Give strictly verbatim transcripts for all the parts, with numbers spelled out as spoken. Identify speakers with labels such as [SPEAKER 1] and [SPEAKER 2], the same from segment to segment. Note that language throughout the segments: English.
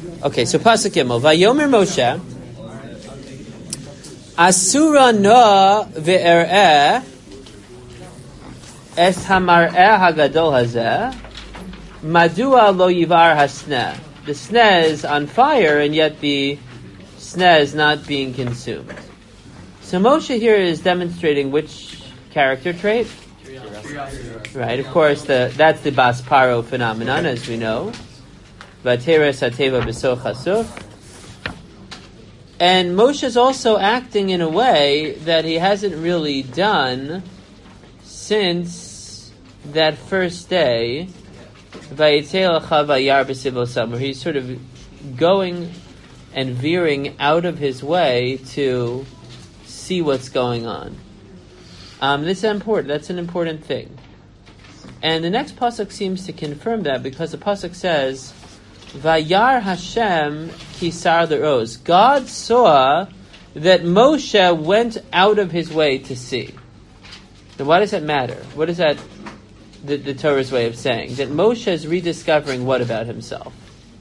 [SPEAKER 1] Okay, so Pasuk Gimel. Vayomer Moshe, Asura no ve'er'eh es hamar'eh hagadol hazeh, madua lo yivar hasneh. The sneh is on fire, and yet the sneh is not being consumed. So Moshe here is demonstrating which character trait? Right, of course, the that's the Bas Paro phenomenon, as we know. Vateres hateva b'soch hasuf. And Moshe is also acting in a way that he hasn't really done since that first day, Vayitei lecha vayar b'sivo sam, where he's sort of going and veering out of his way to see what's going on. Um, this is important. That's an important thing. And the next pasuk seems to confirm that, because the pasuk says, Vayar Hashem kisar l'roz. God saw that Moshe went out of his way to see. Now, why does that matter? What is that, the, the Torah's way of saying? That Moshe is rediscovering what about himself?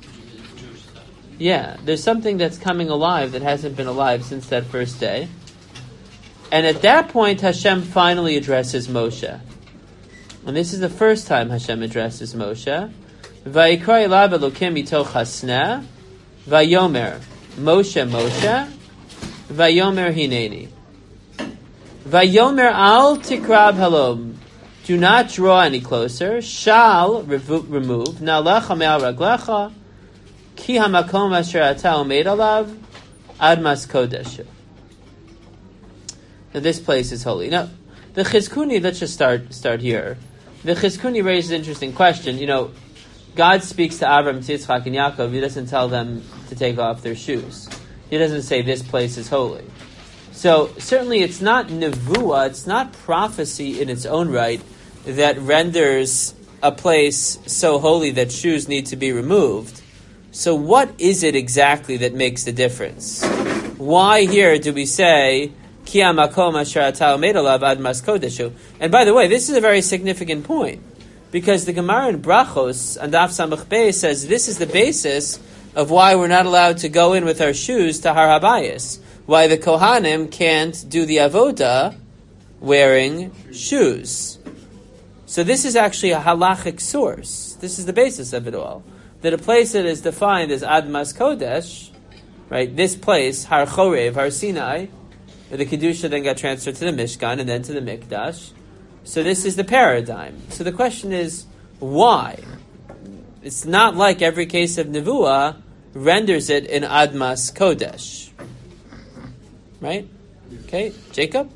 [SPEAKER 1] Yeah, there's something that's coming alive that hasn't been alive since that first day. And at that point, Hashem finally addresses Moshe. And this is the first time Hashem addresses Moshe. Vayikra elav Elokim mitoch hasneh, Vayomer Moshe Moshe, Vayomer hineni. Vayomer al tikrab halom. Do not draw any closer. Shal remove. Na'alecha me'al raglecha, ki hamakom asher ata omed alav admas kodeshu. Now this place is holy. Now, the Chizkuni, let's just start start here. The Chizkuni raises an interesting question. You know, God speaks to Avram, to Yitzchak, and Yaakov. He doesn't tell them to take off their shoes. He doesn't say this place is holy. So certainly it's not nevuah, it's not prophecy in its own right that renders a place so holy that shoes need to be removed. So what is it exactly that makes the difference? Why here do we say Ki hamakom asher ata omed alav admas kodeshu? And by the way, this is a very significant point, because the Gemara in Brachos and Daf Samach Beis says this is the basis of why we're not allowed to go in with our shoes to Har Habayis. Why the Kohanim can't do the avoda wearing shoes. So this is actually a halachic source. This is the basis of it all. That a place that is defined as Admas Kodesh, right, this place, Har Chorev, Har Sinai, the Kedusha then got transferred to the Mishkan and then to the Mikdash. So this is the paradigm. So the question is, why? It's not like every case of Nevuah renders it in Admas Kodesh. Right? Okay, Jacob?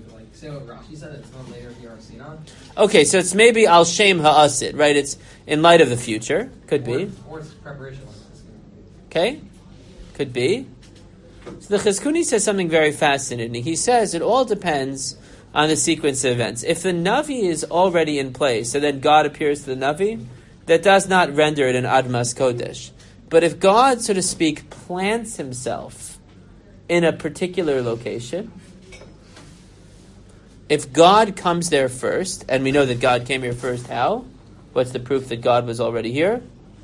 [SPEAKER 1] Okay, so it's maybe Al Shem Ha'asid, right? It's in light of the future. Could be.
[SPEAKER 2] Or it's preparation.
[SPEAKER 1] Okay, could be. So the Chizkuni says something very fascinating. He says it all depends on the sequence of events. If the Navi is already in place, and then God appears to the Navi, that does not render it an Admas Kodesh. But if God, so to speak, plants himself in a particular location, if God comes there first, and we know that God came here first, how? What's the proof that God was already here?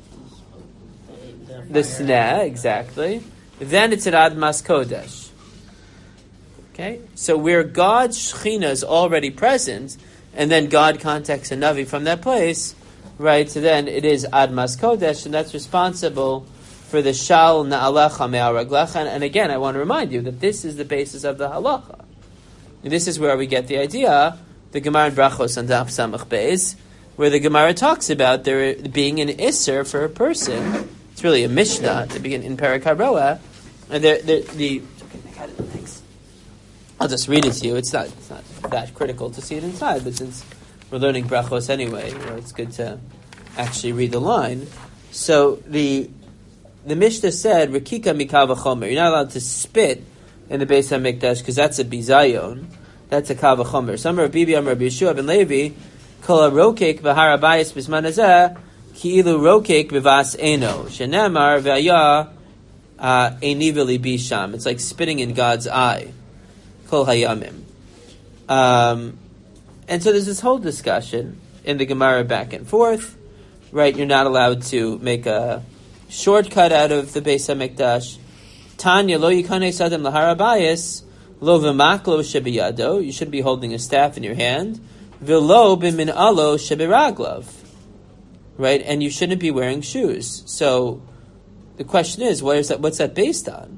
[SPEAKER 1] The Sneh, exactly. Then it's an Admas Kodesh. Okay? So where God's Shechina is already present, and then God contacts a Navi from that place, right, so then it is Admas Kodesh, and that's responsible for the Shal Na'alecha Me'al Raglecha. And again, I want to remind you that this is the basis of the halacha. And this is where we get the idea, the Gemara in Brachos and Daf Samach Beis, where the Gemara talks about there being an Isser for a person. It's really a Mishnah at the beginning in Perek HaRoah. And the, the, the thanks. I'll just read it to you. It's not, it's not that critical to see it inside, but since we're learning Brachos anyway, you know, it's good to actually read the line. So the the Mishnah said, Rekika Mikav Chomer. You're not allowed to spit in the Beis HaMikdash because that's a bizayon. That's a kav chomer. Some Rabbi Bibi, Rabbi Yeshua ben Levi, kol rokek b'har habayis b'zman hazeh, ki'ilu rokek b'vas eno. Shenemar v'aya eni v'li bisham. It's like spitting in God's eye. Kol hayamim. Um, and so there's this whole discussion in the Gemara back and forth. Right, you're not allowed to make a shortcut out of the Beis HaMikdash. Tanya lo yikanes adam lahar habayis lo v'maklo shebiyado. You should be holding a staff in your hand. V'lo b'min'alo shebiraglav. Right, and you shouldn't be wearing shoes. So the question is, what is that? What's that based on?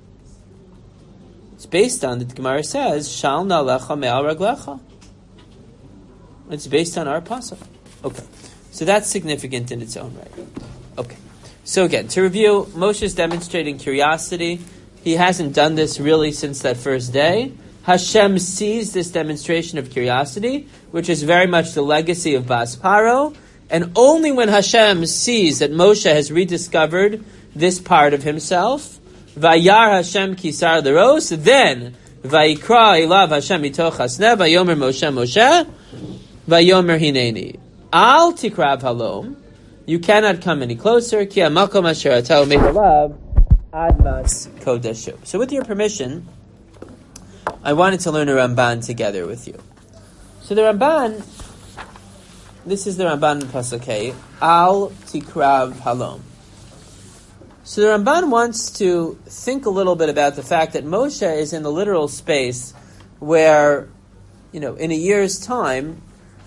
[SPEAKER 1] It's based on, the Gemara says, Shal na'alecha me'al raglecha. It's based on our pasuk. Okay. So that's significant in its own right. Okay. So again, to review, Moshe is demonstrating curiosity. He hasn't done this really since that first day. Hashem sees this demonstration of curiosity, which is very much the legacy of Bas Paro. And only when Hashem sees that Moshe has rediscovered this part of himself, Vayar Hashem kisar leros, then Vayikra elav Hashem mitoch hasneh, Vayomer Moshe Moshe, Vayomer hineni. Al tikrav halom, you cannot come any closer, ki hamakom asher atah u'mei alav admas kodeshu. So with your permission, I wanted to learn a Ramban together with you. So the Ramban, this is the Ramban in Pasuk Hey, Al tikrav halom. So the Ramban wants to think a little bit about the fact that Moshe is in the literal space where, you know, in a year's time,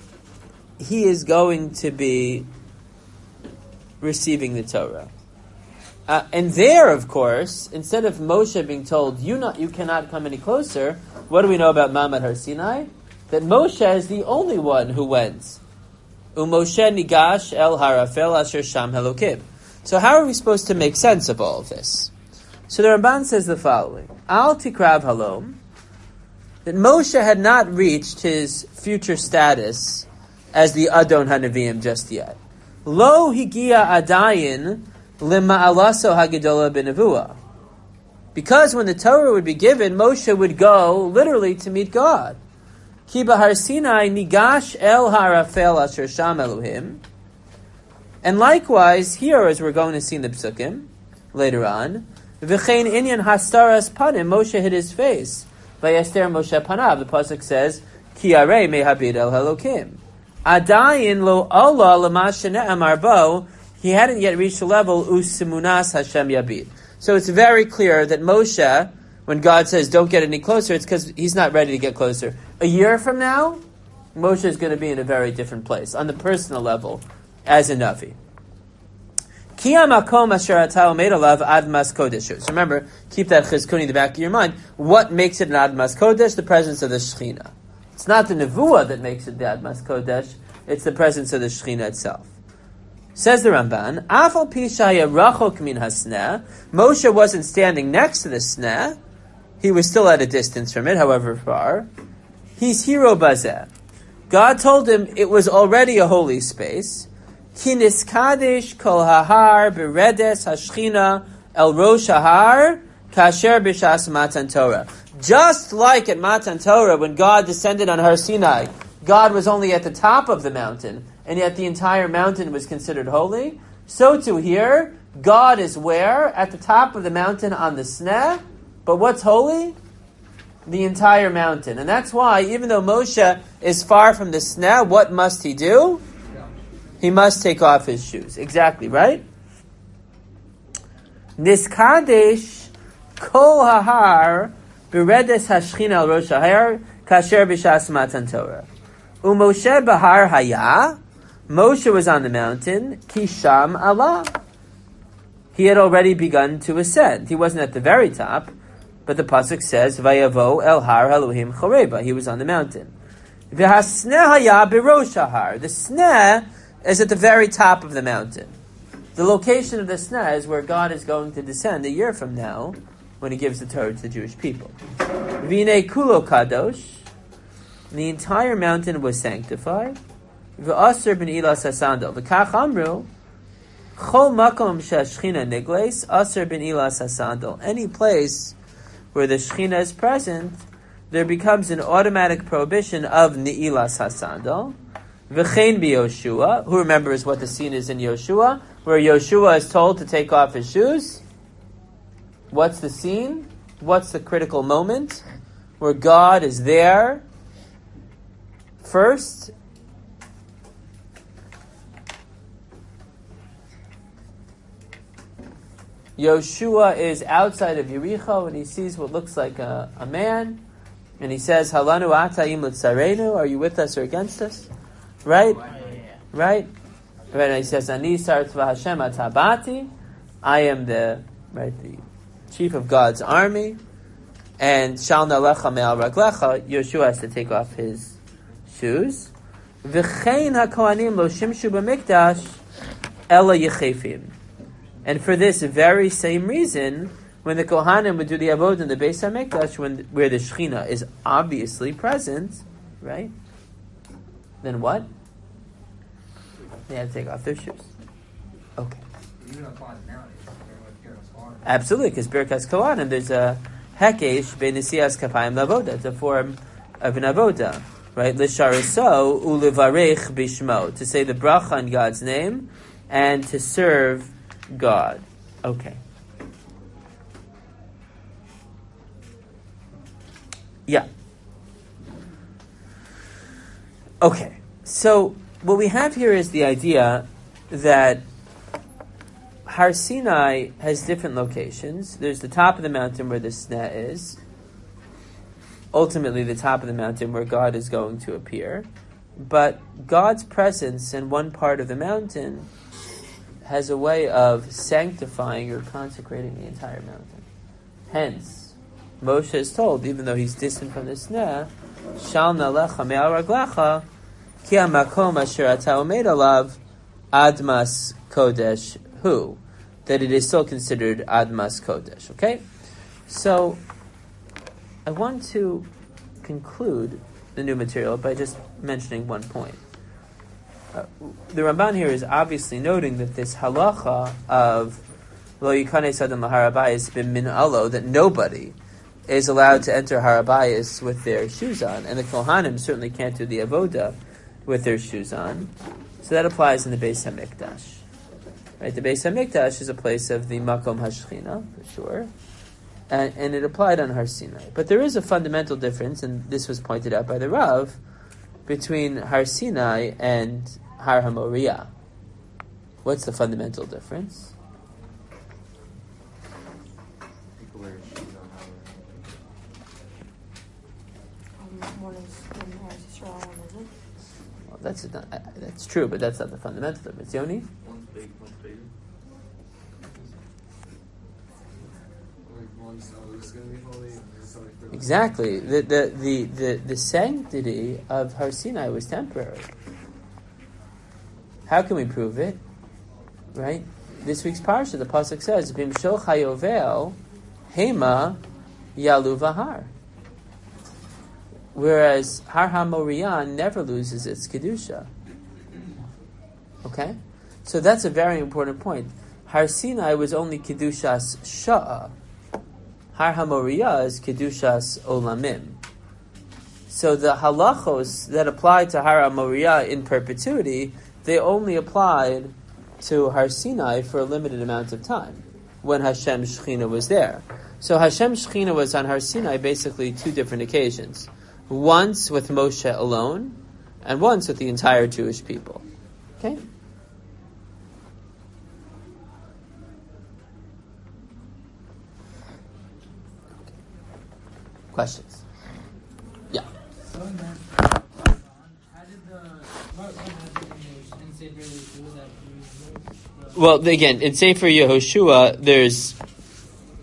[SPEAKER 1] he is going to be receiving the Torah. Uh, and there, of course, instead of Moshe being told, you not, you cannot come any closer, what do we know about Ma'amad Har Sinai? That Moshe is the only one who went. U'Moshe nigash el harafel asher sham Elokim. So how are we supposed to make sense of all of this? So the Ramban says the following. Al tikrav halom, that Moshe had not reached his future status as the Adon HaNeviim just yet. Lo higia adayin lima'alaso hagedola b'nevuah. Because when the Torah would be given, Moshe would go literally to meet God. Ki b'Har Sinai nigash el harafel asher sham Elohim. And likewise, here, as we're going to see in the Psukim, later on, V'chein inyan hastaras panim, Moshe hid his face. Vayaster Moshe panav, the Pasuk says, Ki arei mehabid el Elokim. Adayin lo Allah lama shene'amar bo, he hadn't yet reached the level, usimunas Hashem yabid. So it's very clear that Moshe, when God says, don't get any closer, it's because he's not ready to get closer. A year from now, Moshe is going to be in a very different place, on the personal level, as a Navi. So remember, keep that Chizkuni in the back of your mind. What makes it an Admas Kodesh? The presence of the Shechina. It's not the Nevuah that makes it the Admas Kodesh, it's the presence of the Shechina itself. Says the Ramban, Afal Pishaya Rachok min hasneh, Moshe wasn't standing next to the sneh, he was still at a distance from it, however far. He's hero bazeh. God told him it was already a holy space. Kinis kadesh kol hahar beredes hashchina el rosh hahar kasher b'shas matan Torah. Just like at Matan Torah, when God descended on Har Sinai, God was only at the top of the mountain, and yet the entire mountain was considered holy. So too here, God is where? At the top of the mountain on the sneh. But what's holy? The entire mountain. And that's why, even though Moshe is far from the sneh, what must he do? He must take off his shoes. Exactly, right? Niskadesh kol hahar beredes hashchina al rosh hahar kasher b'shas matan Torah. Umoshe bahar haya, Moshe was on the mountain, kisham Allah. He had already begun to ascend. He wasn't at the very top, but the pasuk says, Vayavo el har Elohim choreba. He was on the mountain. V'hasneh haya berosh hahar. The sneh is at the very top of the mountain. The location of the sneh is where God is going to descend a year from now, when He gives the Torah to the Jewish people. V'nei kulo kadosh. The entire mountain was sanctified. V'aser ben ilas hasandal. V'kach amru. Chol makom shashchina nigles. Aser ben ilas hasandal. Any place where the Shechina is present, there becomes an automatic prohibition of Ne'ilas Hasandal. V'chein b'Yoshua, who remembers what the scene is in Yoshua, where Yoshua is told to take off his shoes. What's the scene? What's the critical moment? Where God is there first. Yoshua is outside of Yericho, and he sees what looks like a, a man, and he says, Halanu atayim l'tzarenu, are you with us or against us? Right? Right? Right, and he says, Ani sartva Hashem atabati, I am the, right, the chief of God's army, and shal nalecha me'al raglecha, Yoshua has to take off his shoes. V'chein hakohanim lo shimshu b'mikdash ela yechefim. And for this very same reason, when the Kohanim would do the Avodah in the Beis HaMikdash, when where the Shechina is obviously present, right? Then what? They had to take off their shoes. Okay. Absolutely, because Birkas Kohanim, there's a Hekesh Benesias Kapayim Lavoda. It's a form of an Avodah, right? L'shariso ulevarech bishmo, to say the bracha in God's name and to serve God. Okay. Yeah. Okay. So what we have here is the idea that Har Sinai has different locations. There's the top of the mountain where the Sneh is. Ultimately, the top of the mountain where God is going to appear. But God's presence in one part of the mountain has a way of sanctifying or consecrating the entire mountain. Hence, Moshe is told, even though he's distant from the Sneh, Shal nalecha me'al raglecha, ki hamakom asher ata omed alav admas kodesh hu, that it is still considered admas kodesh. Okay? So, I want to conclude the new material by just mentioning one point. Uh, the Ramban here is obviously noting that this halacha of lo yikanes adam laharabayis b'min alo, that nobody is allowed to enter harabayis with their shoes on, and the Kohanim certainly can't do the avoda with their shoes on. So that applies in the Beis HaMikdash. Right? The Beis HaMikdash is a place of the Makom HaShechina, for sure, and, and it applied on Har Sinai. But there is a fundamental difference, and this was pointed out by the Rav, between Har Sinai and Har HaMoriah. What's the fundamental difference?
[SPEAKER 2] People wear shoes on Halloween. One is in Eretz Yisrael, one isn't.
[SPEAKER 1] Well, that's not, uh, that's true, but that's not the fundamental difference. Yoni?
[SPEAKER 3] One's big, one's bigger. Like one's always going to be holy, and there's like the
[SPEAKER 1] Exactly. The, the, the, the, the sanctity of Har Sinai was temporary. How can we prove it? Right? This week's parsha, the pasuk says, "Bimshol chayovel, hema yalu v'har." Whereas Har HaMoriah never loses its kedusha. Okay, so that's a very important point. Har Sinai was only kedushas sha'ah. Har HaMoriah is kedushas olamim. So the halachos that apply to Har HaMoriah in perpetuity, they only applied to Har Sinai for a limited amount of time, when Hashem Shechina was there. So Hashem Shechina was on Har Sinai basically two different occasions. Once with Moshe alone, and once with the entire Jewish people. Okay? Questions? Yeah.
[SPEAKER 4] So in that, how did the what, what happened in Sefer Yehoshua that
[SPEAKER 1] Well, again, in Sefer Yehoshua, there's